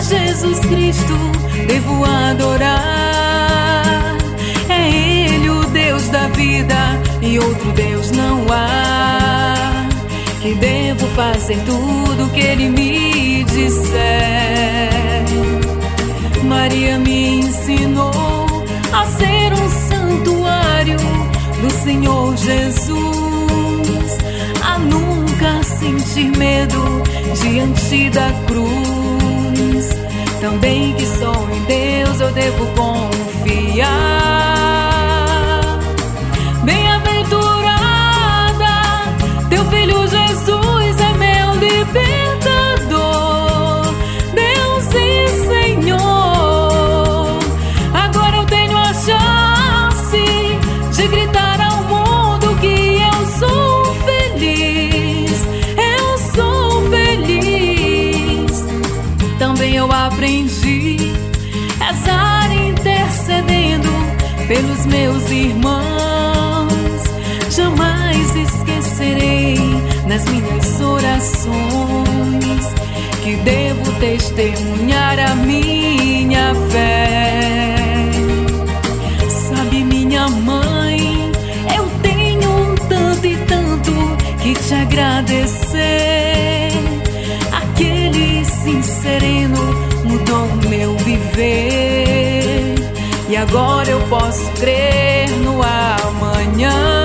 Jesus Cristo devo adorar. É Ele o Deus da vida e outro Deus não há. Que devo fazer tudo o que Ele me disser. Maria me ensinou a ser um santuário do Senhor Jesus, a nunca sentir medo diante da cruz. Também que só em Deus eu devo confiar. Bem-aventurada, teu filho Jesus é meu libertador, Deus e Senhor. Agora eu tenho a chance de gritar ao mundo que eu sou feliz, eu sou feliz. Também eu aprendi a estar intercedendo pelos meus irmãos. Jamais esquecerei nas minhas orações que devo testemunhar a minha fé. Sabe, minha mãe, eu tenho um tanto e tanto que te agradecer. Aquele sim sereno mudou o meu viver, e agora eu posso crer no amanhã.